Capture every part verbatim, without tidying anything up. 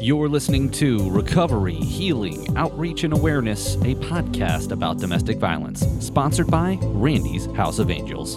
You're listening to Recovery, Healing, Outreach, and Awareness, a podcast about domestic violence, sponsored by Randy's House of Angels.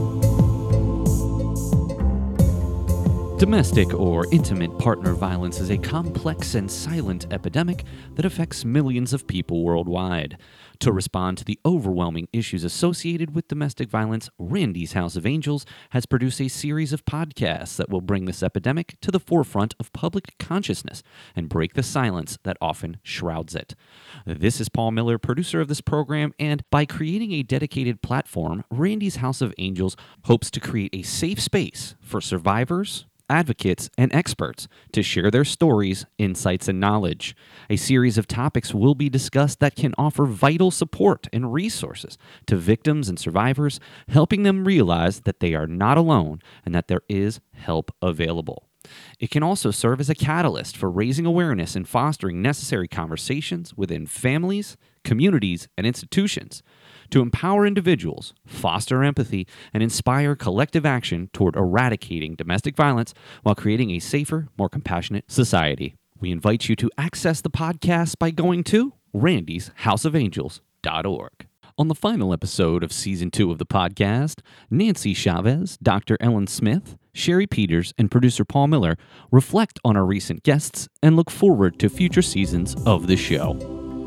Domestic or intimate partner violence is a complex and silent epidemic that affects millions of people worldwide. To respond to the overwhelming issues associated with domestic violence, Randy's House of Angels has produced a series of podcasts that will bring this epidemic to the forefront of public consciousness and break the silence that often shrouds it. This is Paul Miller, producer of this program, and by creating a dedicated platform, Randy's House of Angels hopes to create a safe space for survivors, advocates, and experts to share their stories, insights, and knowledge. A series of topics will be discussed that can offer vital support and resources to victims and survivors, helping them realize that they are not alone and that there is help available. It can also serve as a catalyst for raising awareness and fostering necessary conversations within families, communities, and institutions to empower individuals, foster empathy, and inspire collective action toward eradicating domestic violence while creating a safer, more compassionate society. We invite you to access the podcast by going to randys house of angels dot org. On the final episode of Season two of the podcast, Nancy Chavez, Doctor Ellen Smith, Sherry Peters, and producer Paul Miller reflect on our recent guests and look forward to future seasons of the show.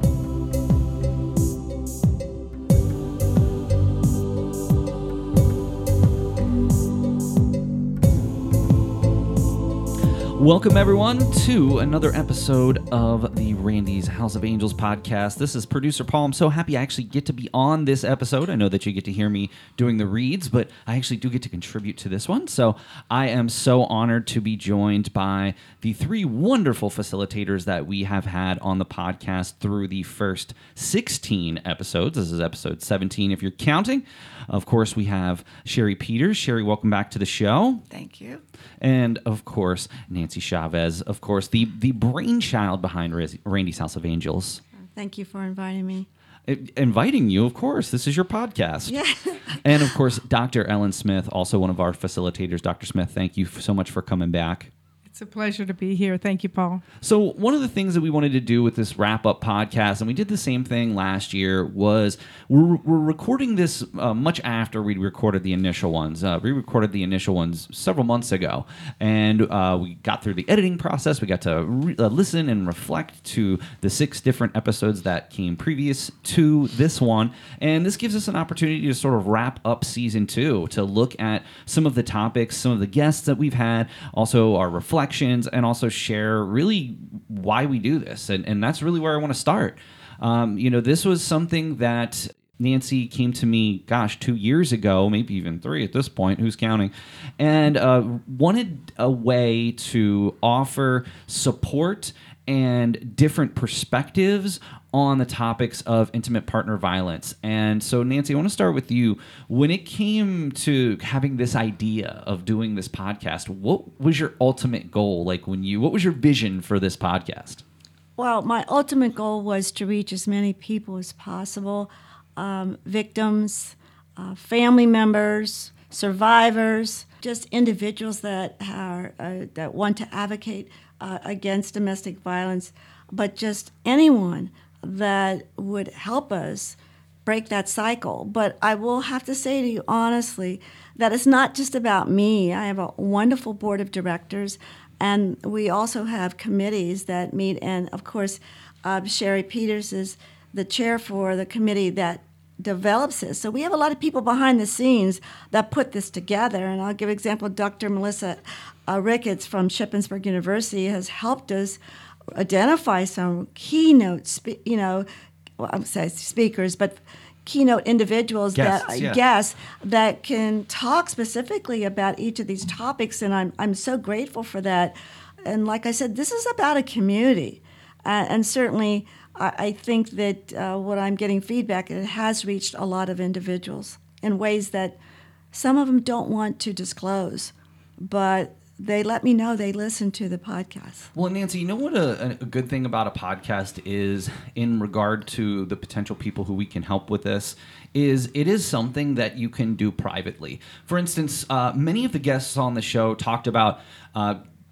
Welcome, everyone, to another episode of the Randy's House of Angels podcast. This is producer Paul. I'm so happy I actually get to be on this episode. I know that you get to hear me doing the reads, but I actually do get to contribute to this one. So I am so honored to be joined by the three wonderful facilitators that we have had on the podcast through the first sixteen episodes. This is episode seventeen, if you're counting. Of course, we have Sherry Peters. Sherry, welcome back to the show. Thank you. And, of course, Nancy Chavez, of course, the, the brainchild behind Randy's House of Angels. Thank you for inviting me. I, inviting you, of course. This is your podcast. Yeah. And, of course, Doctor Ellen Smith, also one of our facilitators. Doctor Smith, thank you so much for coming back. It's a pleasure to be here. Thank you, Paul. So one of the things that we wanted to do with this wrap-up podcast, and we did the same thing last year, was we're, we're recording this uh, much after we recorded the initial ones. Uh, we recorded the initial ones several months ago, and uh, we got through the editing process. We got to re- uh, listen and reflect to the six different episodes that came previous to this one, and this gives us an opportunity to sort of wrap up season two, to look at some of the topics, some of the guests that we've had, also our reflections, and also share really why we do this. And, and that's really where I want to start. Um, you know, this was something that Nancy came to me, gosh, two years ago, maybe even three at this point, who's counting, and uh, wanted a way to offer support and different perspectives on the topics of intimate partner violence. And so, Nancy, I want to start with you. When it came to having this idea of doing this podcast, what was your ultimate goal? Like when you, what was your vision for this podcast? Well, my ultimate goal was to reach as many people as possible, um, victims, uh, family members, survivors, just individuals that are uh, that want to advocate uh, against domestic violence, but just anyone that would help us break that cycle. But I will have to say to you honestly that it's not just about me. I have a wonderful board of directors, and we also have committees that meet. And of course, uh, Sherry Peters is the chair for the committee that develops this. So we have a lot of people behind the scenes that put this together. And I'll give an example. Doctor Melissa uh, Ricketts from Shippensburg University has helped us identify some keynote, spe- you know, well, I'm saying speakers, but keynote individuals guests, that yeah. guests that can talk specifically about each of these topics, and I'm I'm so grateful for that. And like I said, this is about a community, uh, and certainly I, I think that uh, what I'm getting feedback, it has reached a lot of individuals in ways that some of them don't want to disclose, but they let me know they listen to the podcast. Well, Nancy, you know what a, a good thing about a podcast is in regard to the potential people who we can help with this is it is something that you can do privately. For instance, uh, many of the guests on the show talked about uh,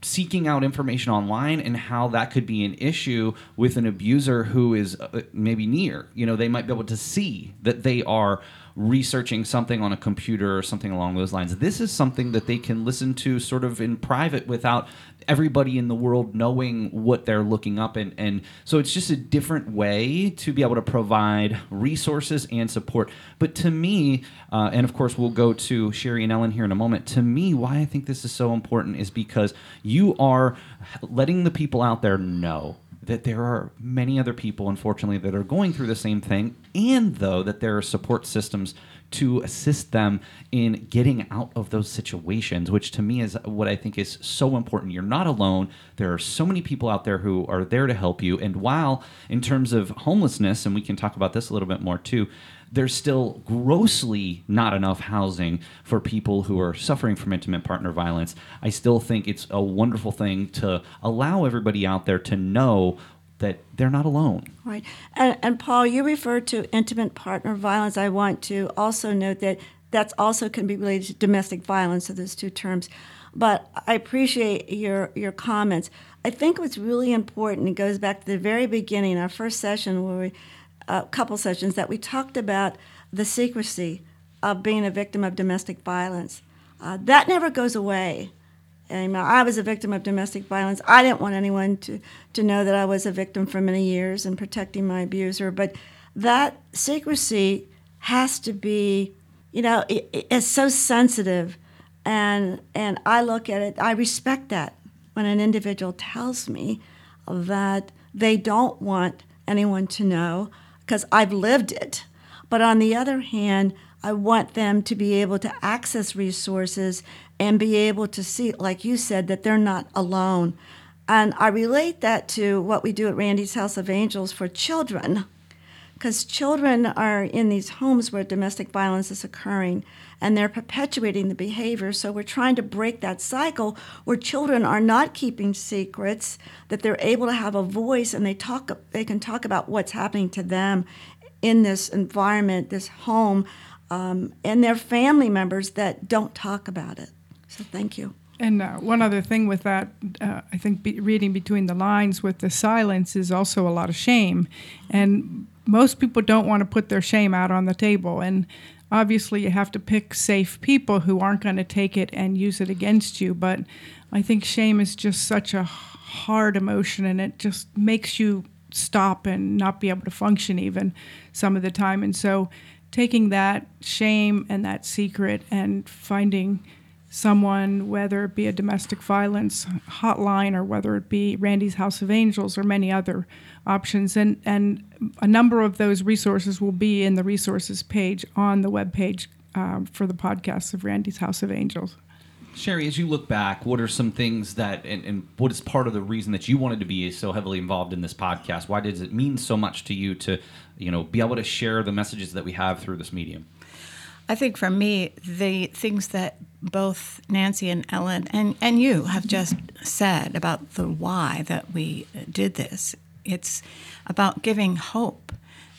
seeking out information online and how that could be an issue with an abuser who is uh, maybe near. You know, they might be able to see that they are researching something on a computer or something along those lines. This is something that they can listen to sort of in private without everybody in the world knowing what they're looking up. And, and so it's just a different way to be able to provide resources and support. But to me, uh, and of course we'll go to Sherry and Ellen here in a moment, to me, why I think this is so important is because you are letting the people out there know that there are many other people, unfortunately, that are going through the same thing, and though that there are support systems to assist them in getting out of those situations, which to me is what I think is so important. You're not alone. There are so many people out there who are there to help you. And while in terms of homelessness, and we can talk about this a little bit more too, there's still grossly not enough housing for people who are suffering from intimate partner violence, I still think it's a wonderful thing to allow everybody out there to know that they're not alone. Right. And, and Paul, you referred to intimate partner violence. I want to also note that that's also can be related to domestic violence, so there's two terms. But I appreciate your, your comments. I think what's really important, it goes back to the very beginning, our first session where we a couple sessions that we talked about the secrecy of being a victim of domestic violence. Uh, that never goes away. And I was a victim of domestic violence. I didn't want anyone to, to know that I was a victim for many years and protecting my abuser. But that secrecy has to be, you know, it, it's so sensitive. And, and I look at it, I respect that when an individual tells me that they don't want anyone to know, because I've lived it. But on the other hand, I want them to be able to access resources and be able to see, like you said, that they're not alone. And I relate that to what we do at Randy's House of Angels for children, because children are in these homes where domestic violence is occurring, and they're perpetuating the behavior. So we're trying to break that cycle where children are not keeping secrets, that they're able to have a voice, and they talk. They can talk about what's happening to them in this environment, this home, um, and their family members that don't talk about it. So thank you. And uh, one other thing with that, uh, I think be reading between the lines with the silence is also a lot of shame. And most people don't want to put their shame out on the table. And obviously you have to pick safe people who aren't going to take it and use it against you. But I think shame is just such a hard emotion, and it just makes you stop and not be able to function even some of the time. And so taking that shame and that secret and finding someone, whether it be a domestic violence hotline or whether it be Randy's House of Angels or many other options. And, and a number of those resources will be in the resources page on the webpage um, for the podcast of Randy's House of Angels. Sherry, as you look back, what are some things that, and, and what is part of the reason that you wanted to be so heavily involved in this podcast? Why does it mean so much to you to, you know, be able to share the messages that we have through this medium? I think for me, the things that both Nancy and Ellen and, and you have just said about the why that we did this, it's about giving hope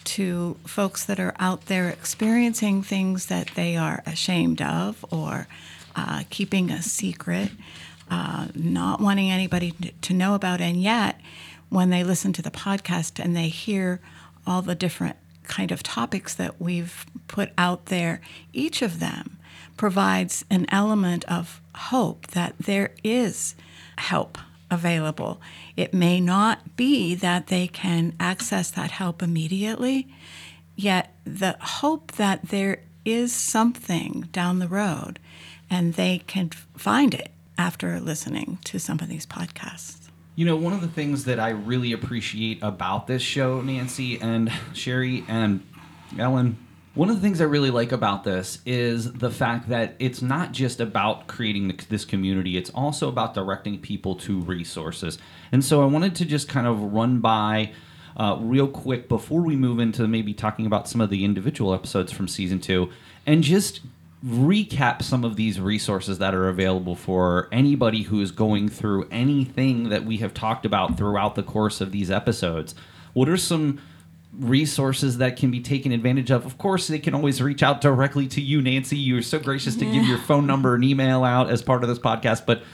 to folks that are out there experiencing things that they are ashamed of or uh, keeping a secret, uh, not wanting anybody to know about. And yet, when they listen to the podcast and they hear all the different kind of topics that we've put out there, each of them provides an element of hope that there is help available. It may not be that they can access that help immediately, yet the hope that there is something down the road and they can find it after listening to some of these podcasts. You know, one of the things that I really appreciate about this show, Nancy and Sherry and Ellen, one of the things I really like about this is the fact that it's not just about creating this community, it's also about directing people to resources. And so I wanted to just kind of run by uh, real quick before we move into maybe talking about some of the individual episodes from season two, and just recap some of these resources that are available for anybody who is going through anything that we have talked about throughout the course of these episodes. What are some resources that can be taken advantage of? Of course, they can always reach out directly to you, Nancy. You're so gracious to yeah. give your phone number and email out as part of this podcast, but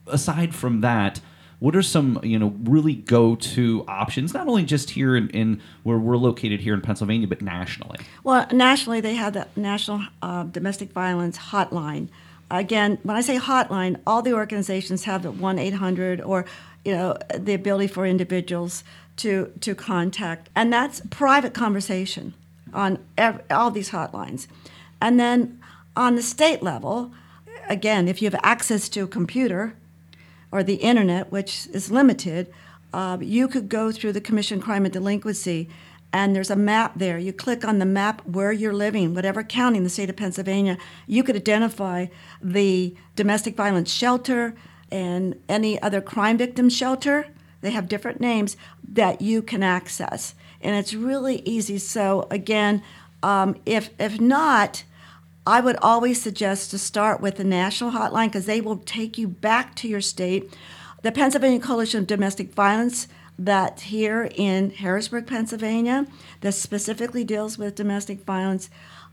aside from that, what are some, you know, really go-to options, not only just here in, in where we're located here in Pennsylvania, but nationally? Well, nationally, they have the National uh, Domestic Violence Hotline. Again, when I say hotline, all the organizations have the one eight hundred or, you know, the ability for individuals to to contact, and that's private conversation on ev- all these hotlines. And then on the state level, again, if you have access to a computer or the internet, which is limited, uh, you could go through the Commission on Crime and Delinquency, and there's a map there. You click on the map where you're living, whatever county in the state of Pennsylvania. You could identify the domestic violence shelter and any other crime victim shelter. They have different names that you can access, and it's really easy. So again, um, if if not, I would always suggest to start with the national hotline because they will take you back to your state. The Pennsylvania Coalition of Domestic Violence, that's here in Harrisburg, Pennsylvania, that specifically deals with domestic violence.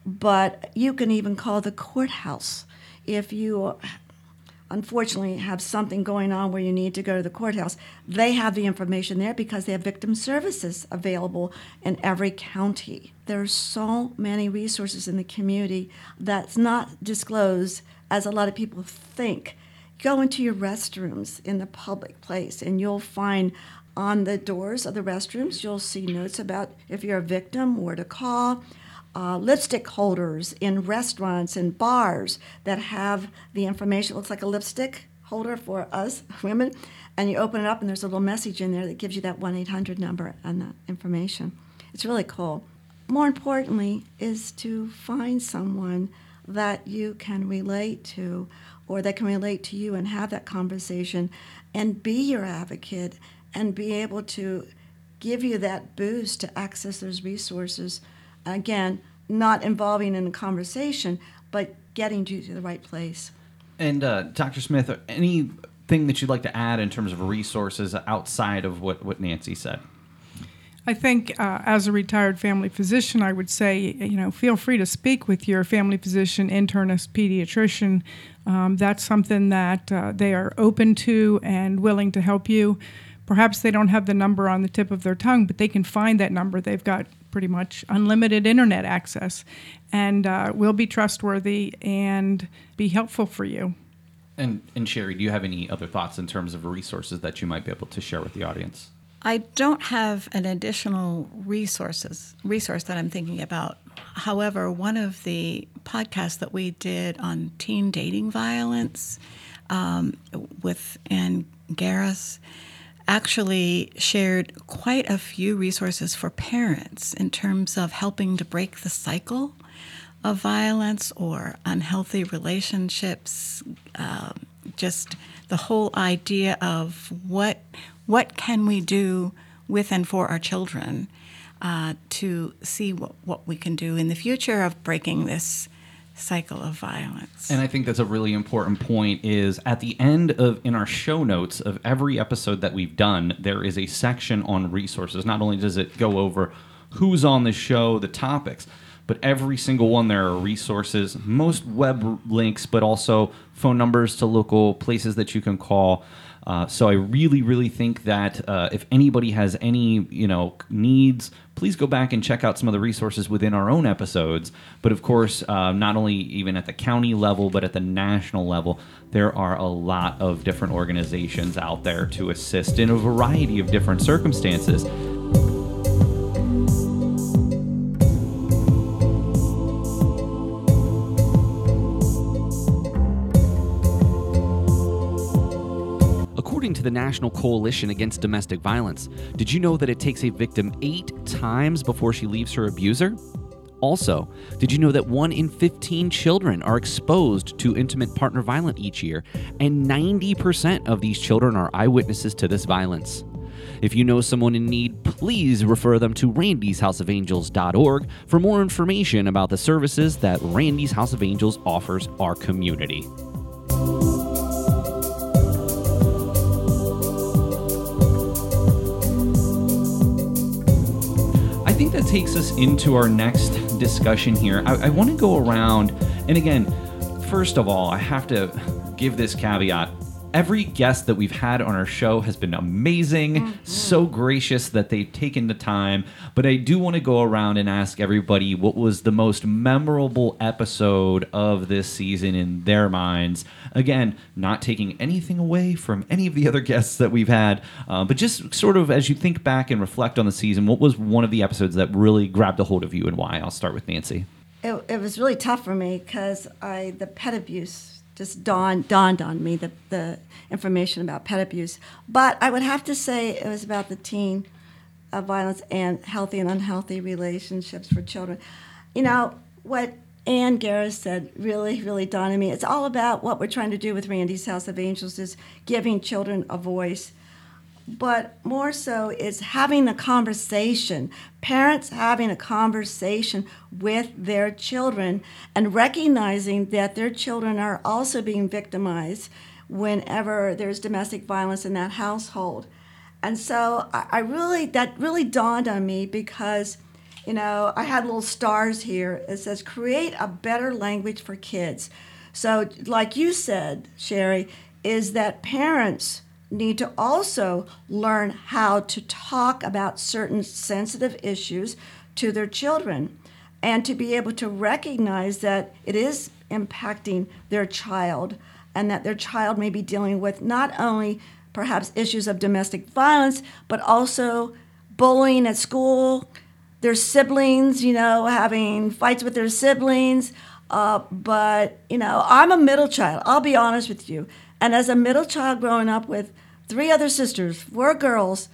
But you can even call the courthouse if you unfortunately have something going on where you need to go to the courthouse. They have the information there because they have victim services available in every county. There are so many resources in the community that's not disclosed as a lot of people think. Go into your restrooms in the public place and you'll find on the doors of the restrooms, you'll see notes about if you're a victim, where to call. Uh, lipstick holders in restaurants and bars that have the information. It looks like a lipstick holder for us women, and you open it up and there's a little message in there that gives you that one eight hundred number and the information. It's really cool. More importantly is to find someone that you can relate to or that can relate to you and have that conversation and be your advocate and be able to give you that boost to access those resources. Again, not involving in a conversation, but getting you to the right place. And uh, Doctor Smith, anything that you'd like to add in terms of resources outside of what, what Nancy said? I think uh, as a retired family physician, I would say, you know, feel free to speak with your family physician, internist, pediatrician. Um, that's something that uh, they are open to and willing to help you. Perhaps they don't have the number on the tip of their tongue, but they can find that number. They've got pretty much unlimited internet access and uh, will be trustworthy and be helpful for you. And, and Sherry, do you have any other thoughts in terms of resources that you might be able to share with the audience? I don't have an additional resources resource that I'm thinking about. However, one of the podcasts that we did on teen dating violence um, with Ann Garris actually shared quite a few resources for parents in terms of helping to break the cycle of violence or unhealthy relationships, um, just the whole idea of what what can we do with and for our children uh, to see what, what we can do in the future of breaking this cycle of violence. And I think that's a really important point is at the end of, in our show notes of every episode that we've done, there is a section on resources. Not only does it go over who's on the show, the topics, but every single one there are resources, most web links, but also phone numbers to local places that you can call. Uh, so I really, really think that uh, if anybody has any, you know, needs, please go back and check out some of the resources within our own episodes. But of course, uh, not only even at the county level, but at the national level, there are a lot of different organizations out there to assist in a variety of different circumstances. According to the National Coalition Against Domestic Violence, did you know that it takes a victim eight times before she leaves her abuser? Also, did you know that one in fifteen children are exposed to intimate partner violence each year, and ninety percent of these children are eyewitnesses to this violence? If you know someone in need, please refer them to randys house of angels dot org for more information about the services that Randy's House of Angels offers our community. I think that takes us into our next discussion here. I, I want to go around, and again, first of all, I have to give this caveat. every guest that we've had on our show has been amazing, Mm-hmm. so gracious that they've taken the time. But I do want to go around and ask everybody what was the most memorable episode of this season in their minds. Again, not taking anything away from any of the other guests that we've had, uh, but just sort of as you think back and reflect on the season, what was one of the episodes that really grabbed a hold of you and why? I'll start with Nancy. It, it was really tough for me because I the pet abuse just dawned dawned on me, the the information about pet abuse. But I would have to say it was about the teen uh, violence and healthy and unhealthy relationships for children. You know what Ann Garris said really really dawned on me. It's all about what we're trying to do with Randy's House of Angels is giving children a voice. But more so is having a conversation, parents having a conversation with their children and recognizing that their children are also being victimized whenever there's domestic violence in that household. And so I, I really, that really dawned on me because, you know, I had little stars here. It says, create a better language for kids. So like you said, Sherry, is that parents need to also learn how to talk about certain sensitive issues to their children and to be able to recognize that it is impacting their child and that their child may be dealing with not only perhaps issues of domestic violence, but also bullying at school, their siblings, you know, having fights with their siblings. Uh, but, you know, I'm a middle child, I'll be honest with you. And as a middle child growing up with three other sisters, four girls,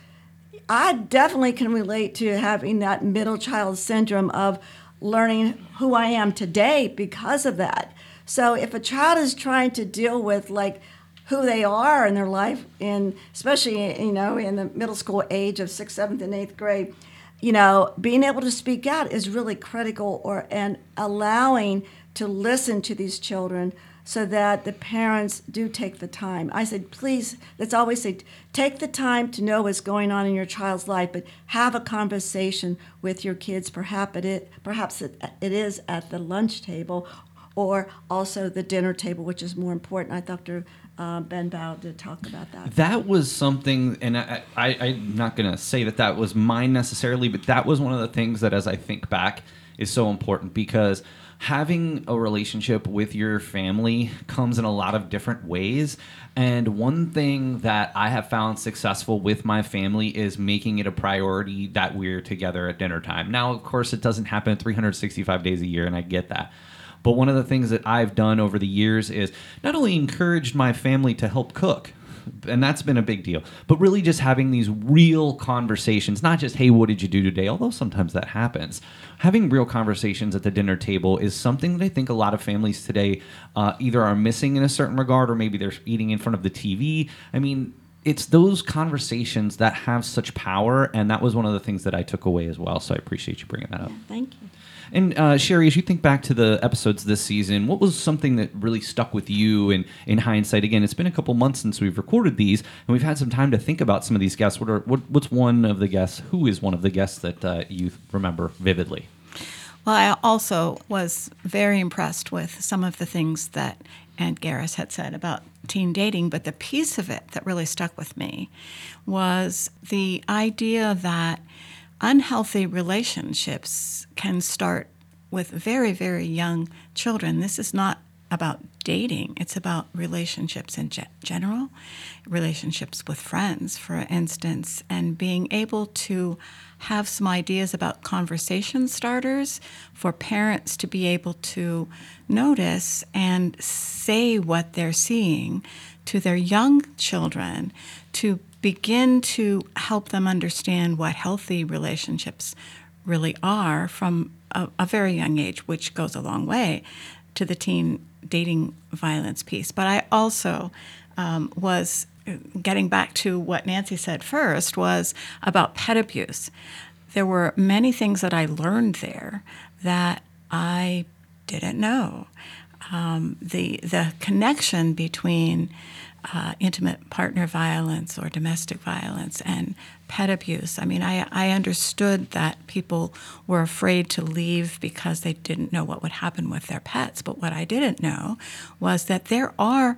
I definitely can relate to having that middle child syndrome of learning who I am today because of that. So if a child is trying to deal with like who they are in their life, and especially, you know, in the middle school age of sixth, seventh, and eighth grade, you know, being able to speak out is really critical, or and allowing to listen to these children so that the parents do take the time. I said, please, let's always say, take the time to know what's going on in your child's life, but have a conversation with your kids. Perhaps it, is, perhaps it, it is at the lunch table or also the dinner table, which is more important. I thought Doctor Uh, Ben Bow did talk about that. That was something, and I, I, I'm not going to say that that was mine necessarily, but that was one of the things that, as I think back, is so important, because having a relationship with your family comes in a lot of different ways. And one thing that I have found successful with my family is making it a priority that we're together at dinner time. Now, of course, it doesn't happen three hundred sixty-five days a year, and I get that. But one of the things that I've done over the years is not only encouraged my family to help cook, and that's been a big deal, but really just having these real conversations, not just, hey, what did you do today? Although sometimes that happens. Having real conversations at the dinner table is something that I think a lot of families today uh, either are missing in a certain regard, or maybe they're eating in front of the T V. I mean, it's those conversations that have such power, and that was one of the things that I took away as well, so I appreciate you bringing that up. Thank you. And uh, Sherry, as you think back to the episodes this season, what was something that really stuck with you? And in hindsight, again, it's been a couple months since we've recorded these, and we've had some time to think about some of these guests. What are what, what's one of the guests? Who is one of the guests that uh, you remember vividly? Well, I also was very impressed with some of the things that Ann Garris had said about teen dating, but the piece of it that really stuck with me was the idea that unhealthy relationships can start with very, very young children. This is not about dating. It's about relationships in ge- general, relationships with friends, for instance, and being able to have some ideas about conversation starters for parents to be able to notice and say what they're seeing to their young children, to begin to help them understand what healthy relationships really are from a, a very young age, which goes a long way to the teen dating violence piece. But I also um, was, getting back to what Nancy said first, was about pet abuse. There were many things that I learned there that I didn't know. Um, the the connection between Uh, intimate partner violence or domestic violence and pet abuse. I mean, I, I understood that people were afraid to leave because they didn't know what would happen with their pets. But what I didn't know was that there are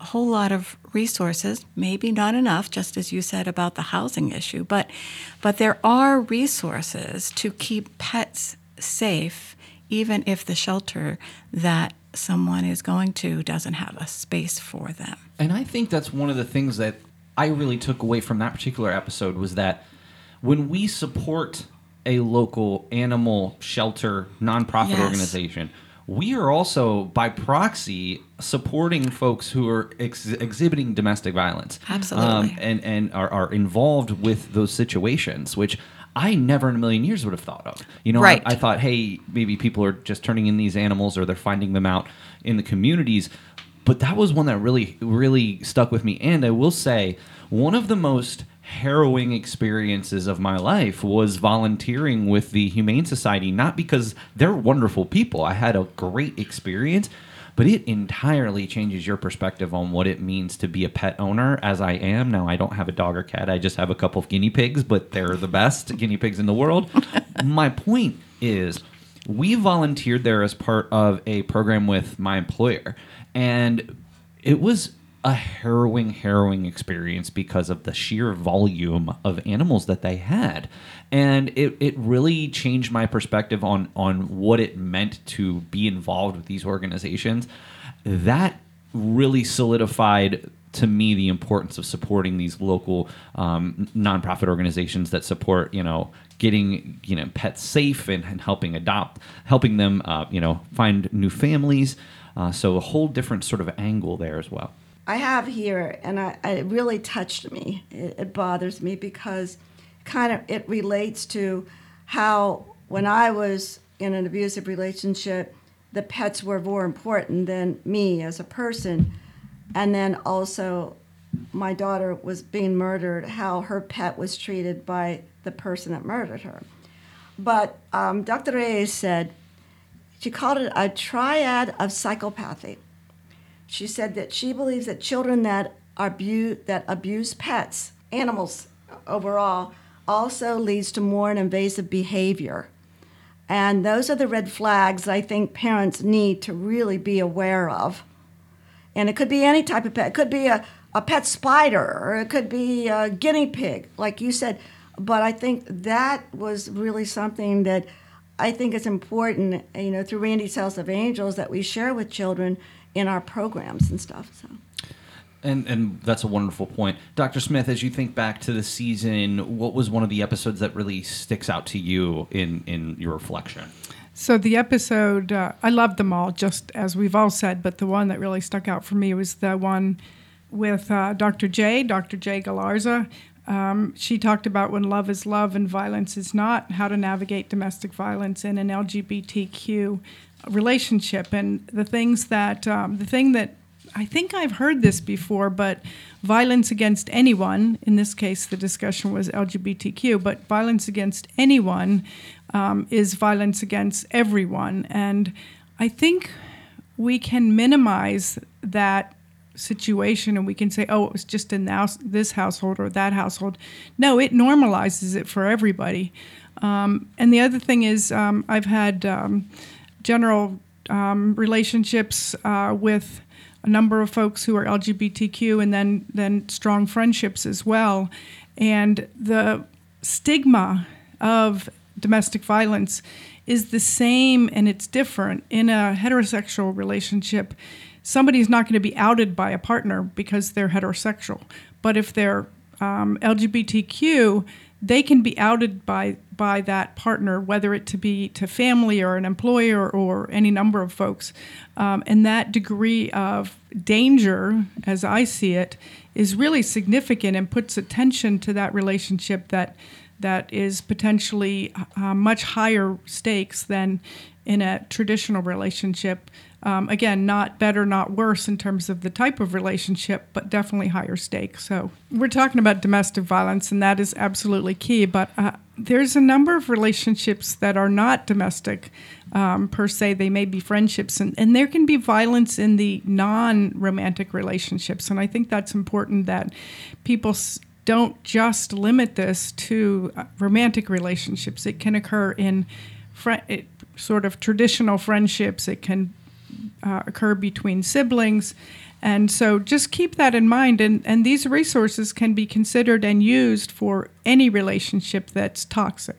a whole lot of resources, maybe not enough, just as you said about the housing issue, but but there are resources to keep pets safe, even if the shelter that someone is going to doesn't have a space for them. And I think that's one of the things that I really took away from that particular episode was that when we support a local animal shelter nonprofit Yes. organization, we are also, by proxy, supporting folks who are ex- exhibiting domestic violence. Absolutely. and and are, are involved with those situations, which I never in a million years would have thought of. You know, Right. I, I thought, hey, maybe people are just turning in these animals or they're finding them out in the communities. But that was one that really, really stuck with me. And I will say, one of the most harrowing experiences of my life was volunteering with the Humane Society, not because they're wonderful people. I had a great experience, but it entirely changes your perspective on what it means to be a pet owner, as I am. Now, I don't have a dog or cat. I just have a couple of guinea pigs, but they're the best guinea pigs in the world. My point is, we volunteered there as part of a program with my employer, and it was a harrowing, harrowing experience because of the sheer volume of animals that they had. And it, it really changed my perspective on, on what it meant to be involved with these organizations. That really solidified to me the importance of supporting these local um, nonprofit organizations that support, you know, getting, you know, pets safe and, and helping adopt, helping them, uh, you know, find new families. Uh, so a whole different sort of angle there as well. I have here, and I, I, it really touched me. It, it bothers me because kind of it relates to how when I was in an abusive relationship, the pets were more important than me as a person. And then also my daughter was being murdered, how her pet was treated by the person that murdered her. But um, Doctor Reyes said, she called it a triad of psychopathy. She said that she believes that children that abuse, that abuse pets, animals overall, also leads to more invasive behavior. And those are the red flags I think parents need to really be aware of. And it could be any type of pet. It could be a, a pet spider, or it could be a guinea pig, like you said. But I think that was really something that I think is important, you know, through Randy's House of Angels that we share with children in our programs and stuff. So. And and that's a wonderful point. Doctor Smith, as you think back to the season, what was one of the episodes that really sticks out to you in, in your reflection? So the episode, uh, I loved them all, just as we've all said, but the one that really stuck out for me was the one with uh, Doctor J, Doctor J Galarza. Um, she talked about when love is love and violence is not, how to navigate domestic violence in an L G B T Q relationship. And the things that, um, the thing that, I think I've heard this before, but violence against anyone, in this case the discussion was L G B T Q, but violence against anyone um, is violence against everyone. And I think we can minimize that situation and we can say, oh, it was just in this household or that household. No, it normalizes it for everybody. Um, and the other thing is um, I've had um, general um, relationships uh, with a number of folks who are L G B T Q, and then then strong friendships as well. And the stigma of domestic violence is the same, and it's different. In a heterosexual relationship, somebody's not going to be outed by a partner because they're heterosexual. But if they're um, L G B T Q, they can be outed by by that partner, whether it to be to family or an employer or any number of folks. Um, and that degree of danger, as I see it, is really significant and puts attention to that relationship that that is potentially uh, much higher stakes than in a traditional relationship. Um, again, not better, not worse in terms of the type of relationship, but definitely higher stakes. So we're talking about domestic violence, and that is absolutely key. But uh, there's a number of relationships that are not domestic um, per se. They may be friendships, and, and there can be violence in the non-romantic relationships. And I think that's important that people s- don't just limit this to uh, romantic relationships. It can occur in fr- it, sort of traditional friendships. It can uh, occur between siblings. And so just keep that in mind. And, and these resources can be considered and used for any relationship that's toxic.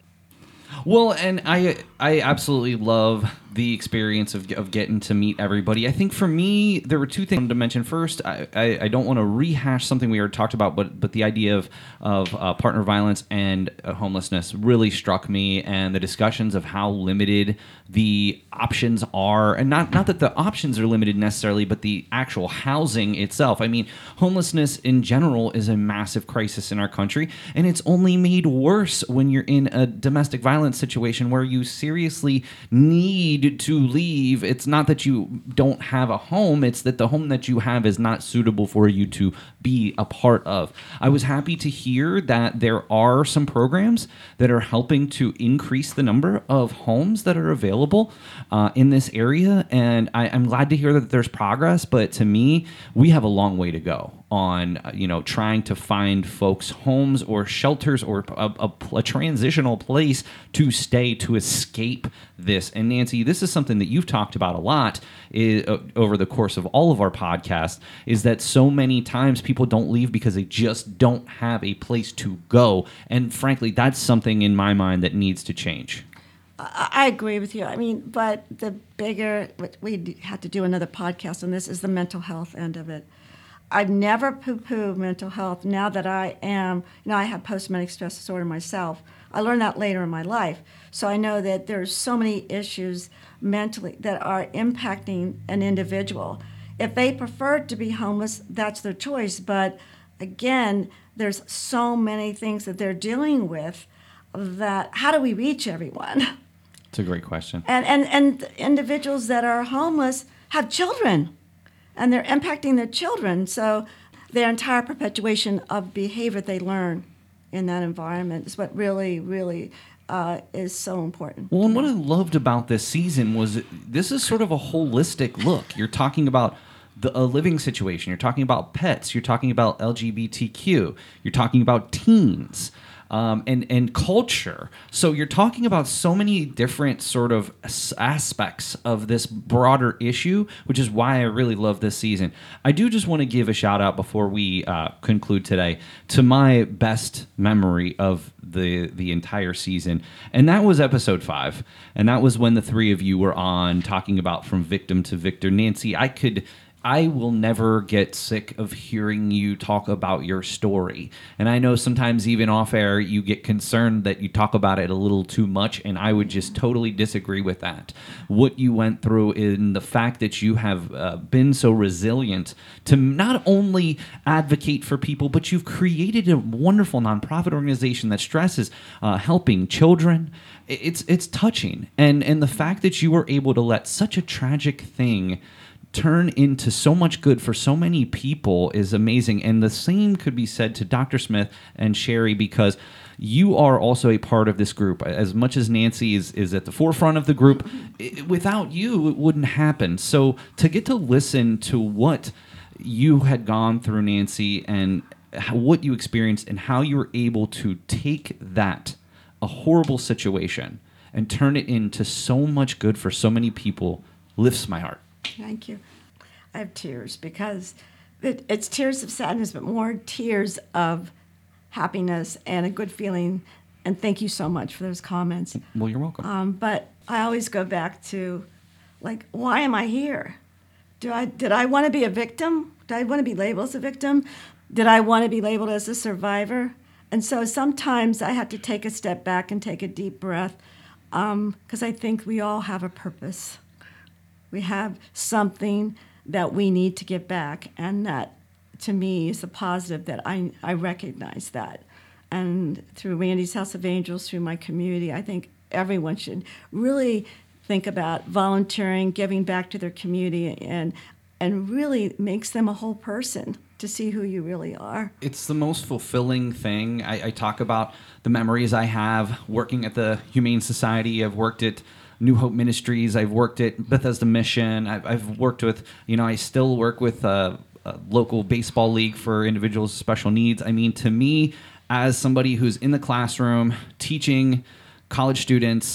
Well, and I I absolutely love the experience of, of getting to meet everybody. I think for me, there were two things I wanted to mention. First, I, I, I don't want to rehash something we already talked about, but but the idea of, of uh, partner violence and uh, homelessness really struck me, and the discussions of how limited the options are. And not, not that the options are limited necessarily, but the actual housing itself. I mean, homelessness in general is a massive crisis in our country, and it's only made worse when you're in a domestic violence situation where you seriously need to leave. It's not that you don't have a home, it's that the home that you have is not suitable for you to be a part of. I was happy to hear that there are some programs that are helping to increase the number of homes that are available uh, in this area, and I, I'm glad to hear that there's progress, but to me, we have a long way to go on uh, you know, trying to find folks homes or shelters or a, a, a transitional place to stay to escape this. And Nancy, this is something that you've talked about a lot is, uh, over the course of all of our podcasts, is that so many times people don't leave because they just don't have a place to go. And frankly, that's something in my mind that needs to change. I I agree with you. I mean, but the bigger, what we had to do another podcast on this, is the mental health end of it. I've never poo-pooed mental health. Now that I am, you know, I have post-traumatic stress disorder myself. I learned that later in my life. So I know that there's so many issues mentally that are impacting an individual. If they prefer to be homeless, that's their choice. But again, there's so many things that they're dealing with that, how do we reach everyone? It's a great question. And, and, and individuals that are homeless have children, and they're impacting their children. So their entire perpetuation of behavior they learn in that environment is what really, really uh, is so important. Well, and what I loved about this season was this is sort of a holistic look. You're talking about the, a living situation. You're talking about pets. You're talking about L G B T Q. You're talking about teens. Um, and, and culture. So you're talking about so many different sort of aspects of this broader issue, which is why I really love this season. I do just want to give a shout out before we uh, conclude today to my best memory of the the entire season, and that was episode five. And that was when the three of you were on talking about From Victim to Victor. Nancy, I could... I will never get sick of hearing you talk about your story. And I know sometimes even off air, you get concerned that you talk about it a little too much, and I would just totally disagree with that. What you went through in the fact that you have uh, been so resilient to not only advocate for people, but you've created a wonderful nonprofit organization that stresses uh, helping children. It's, it's touching. And, and the fact that you were able to let such a tragic thing turn into so much good for so many people is amazing. And the same could be said to Doctor Smith and Sherry, because you are also a part of this group. As much as Nancy is, is at the forefront of the group, it, without you, it wouldn't happen. So to get to listen to what you had gone through, Nancy, and how, what you experienced and how you were able to take that, a horrible situation, and turn it into so much good for so many people, lifts my heart. Thank you. I have tears because it, it's tears of sadness, but more tears of happiness and a good feeling. And thank you so much for those comments. Well, you're welcome. Um, but I always go back to, like, why am I here? Do I did I want to be a victim? Did I want to be labeled as a victim? Did I want to be labeled as a survivor? And so sometimes I have to take a step back and take a deep breath, because um, I think we all have a purpose. We have something that we need to give back, and that, to me, is a positive that I, I recognize that. And through Randy's House of Angels, through my community, I think everyone should really think about volunteering, giving back to their community, and and really makes them a whole person to see who you really are. It's the most fulfilling thing. I, I talk about the memories I have working at the Humane Society. I've worked at New Hope Ministries. I've worked at Bethesda Mission. I've, I've worked with, you know, I still work with a, a local baseball league for individuals with special needs. I mean, to me, as somebody who's in the classroom teaching college students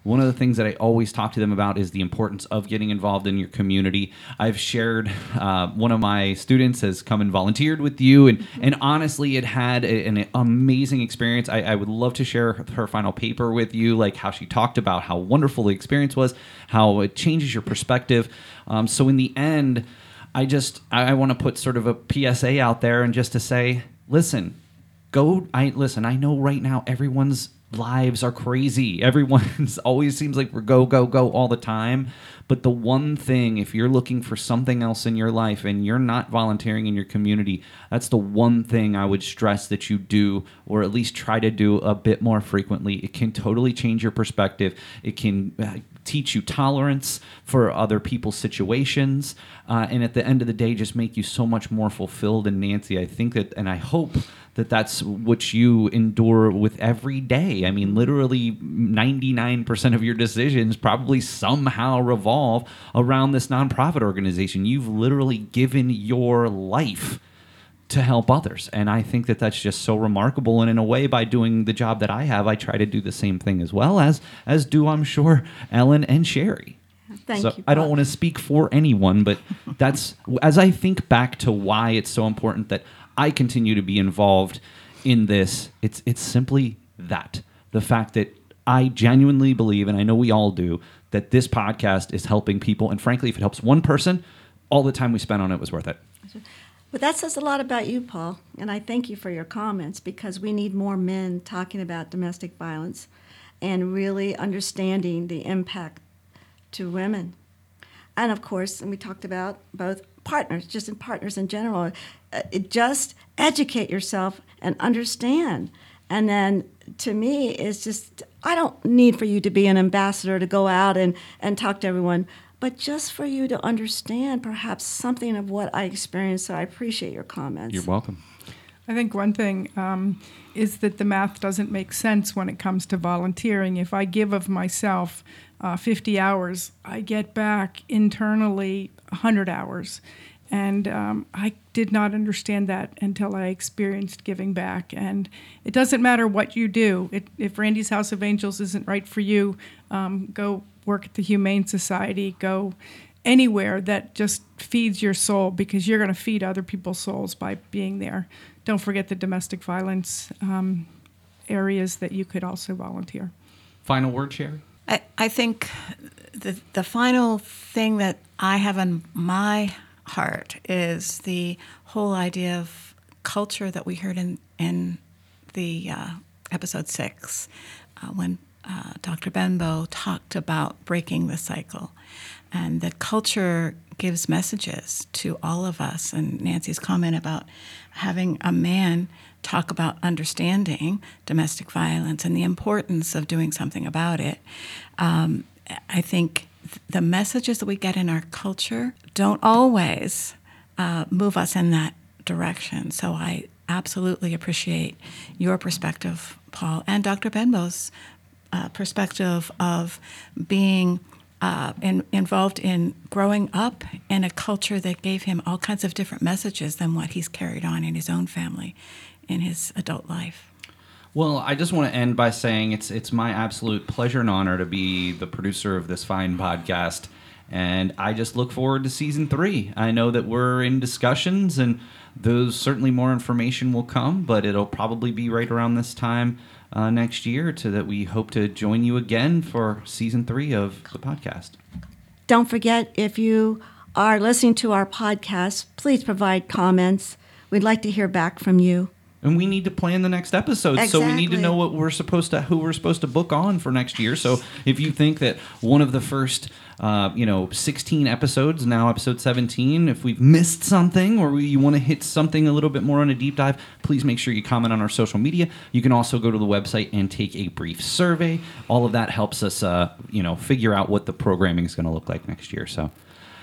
one of the things that I always talk to them about is the importance of getting involved in your community. I've shared, uh, one of my students has come and volunteered with you, and, and honestly, it had a, an amazing experience. I, I would love to share her final paper with you, like how she talked about how wonderful the experience was, how it changes your perspective. Um, so in the end, I just, I, I want to put sort of a P S A out there and just to say, listen, go, I listen, I know right now everyone's lives are crazy. Everyone's always seems like we're go, go, go all the time. But the one thing, if you're looking for something else in your life and you're not volunteering in your community, that's the one thing I would stress that you do, or at least try to do a bit more frequently. It can totally change your perspective. It can uh, teach you tolerance for other people's situations. Uh, and at the end of the day, just make you so much more fulfilled. And Nancy, I think that, and I hope that that's what you endure with every day. I mean, literally ninety-nine percent of your decisions probably somehow revolve around this nonprofit organization. You've literally given your life to help others. And I think that that's just so remarkable. And in a way, by doing the job that I have, I try to do the same thing as well, as, as do, I'm sure, Ellen and Sherry. Thank so you. I don't Bob. want to speak for anyone, but that's, as I think back to why it's so important that I continue to be involved in this, it's it's simply that. The fact that I genuinely believe, and I know we all do, that this podcast is helping people. And frankly, if it helps one person, all the time we spent on it was worth it. But that says a lot about you, Paul, and I thank you for your comments, because we need more men talking about domestic violence and really understanding the impact to women. And of course, and we talked about both partners, just in partners in general, uh, it just educate yourself and understand. And then to me, it's just, I don't need for you to be an ambassador to go out and, and talk to everyone, but just for you to understand perhaps something of what I experienced. So I appreciate your comments. You're welcome. I think one thing um, is that the math doesn't make sense when it comes to volunteering. If I give of myself uh, fifty hours, I get back internally one hundred hours. And um, I did not understand that until I experienced giving back. And it doesn't matter what you do. It, if Randy's House of Angels isn't right for you, um, go work at the Humane Society, go anywhere that just feeds your soul, because you're going to feed other people's souls by being there. Don't forget the domestic violence um, areas that you could also volunteer. Final word, Sherry? I, I think the the final thing that I have in my heart is the whole idea of culture that we heard in, in the uh, episode six, uh, when uh, Doctor Benbow talked about breaking the cycle. And that culture gives messages to all of us. And Nancy's comment about having a man talk about understanding domestic violence and the importance of doing something about it, um, I think the messages that we get in our culture don't always uh, move us in that direction. So I absolutely appreciate your perspective, Paul, and Doctor Benbow's uh, perspective of being uh, in, involved in growing up in a culture that gave him all kinds of different messages than what he's carried on in his own family in his adult life. Well, I just want to end by saying it's it's my absolute pleasure and honor to be the producer of this fine podcast, and I just look forward to season three. I know that we're in discussions, and those certainly more information will come, but it'll probably be right around this time uh, next year to that we hope to join you again for season three of the podcast. Don't forget, if you are listening to our podcast, please provide comments. We'd like to hear back from you. And we need to plan the next episode, so we need to Exactly. know what we're supposed to, who we're supposed to book on for next year. So if you think that one of the first, uh, you know, sixteen episodes, now episode seventeen, if we've missed something or we, you want to hit something a little bit more on a deep dive, please make sure you comment on our social media. You can also go to the website and take a brief survey. All of that helps us, uh, you know, figure out what the programming is going to look like next year. So.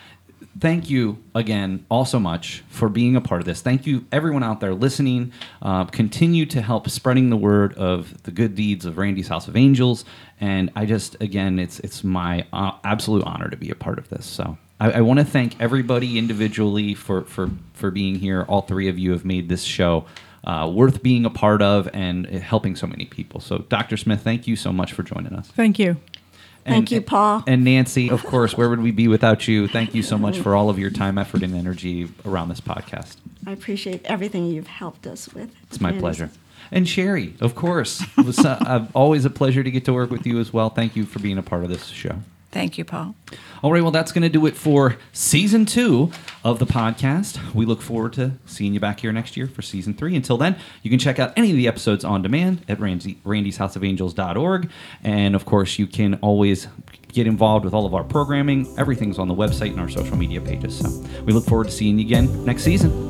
Thank you again all so much for being a part of this. Thank you, everyone out there listening. Uh, continue to help spreading the word of the good deeds of Randy's House of Angels. And I just, again, it's it's my uh, absolute honor to be a part of this. So I, I want to thank everybody individually for, for, for being here. All three of you have made this show uh, worth being a part of and helping so many people. So Doctor Smith, thank you so much for joining us. Thank you. Thank you, Paul. And Nancy, of course, where would we be without you? Thank you so much for all of your time, effort, and energy around this podcast. I appreciate everything you've helped us with. It's my And pleasure. And Sherry, of course. It was uh, uh, always a pleasure to get to work with you as well. Thank you for being a part of this show. Thank you, Paul. All right, well, that's going to do it for season two of the podcast. We look forward to seeing you back here next year for season three. Until then, you can check out any of the episodes on demand at Randy, randys house of angels dot org. And, of course, you can always get involved with all of our programming. Everything's on the website and our social media pages. So we look forward to seeing you again next season.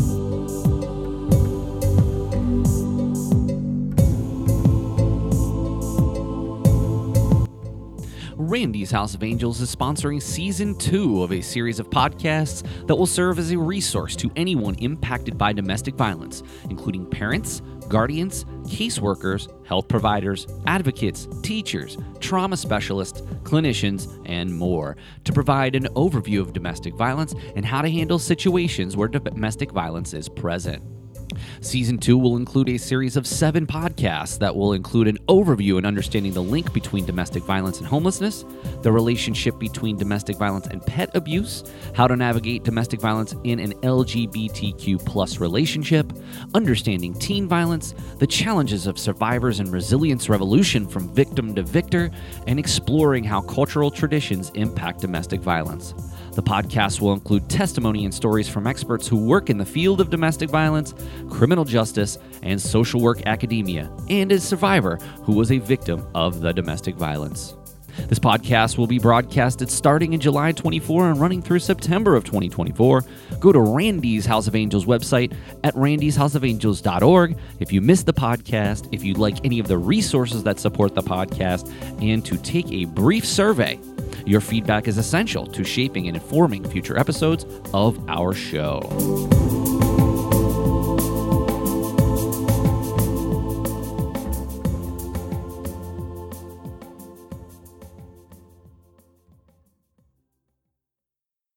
Randy's House of Angels is sponsoring season two of a series of podcasts that will serve as a resource to anyone impacted by domestic violence, including parents, guardians, caseworkers, health providers, advocates, teachers, trauma specialists, clinicians, and more, to provide an overview of domestic violence and how to handle situations where domestic violence is present. Season two will include a series of seven podcasts that will include an overview and understanding the link between domestic violence and homelessness, the relationship between domestic violence and pet abuse, how to navigate domestic violence in an L G B T Q plus relationship, understanding teen violence, the challenges of survivors and resilience revolution from victim to victor, and exploring how cultural traditions impact domestic violence. The podcast will include testimony and stories from experts who work in the field of domestic violence, criminal justice, and social work academia, and a survivor who was a victim of the domestic violence. This podcast will be broadcasted starting in July twenty-fourth and running through September of twenty twenty-four. Go to Randy's House of Angels website at randys house of angels dot org if you missed the podcast, if you'd like any of the resources that support the podcast, and to take a brief survey. Your feedback is essential to shaping and informing future episodes of our show.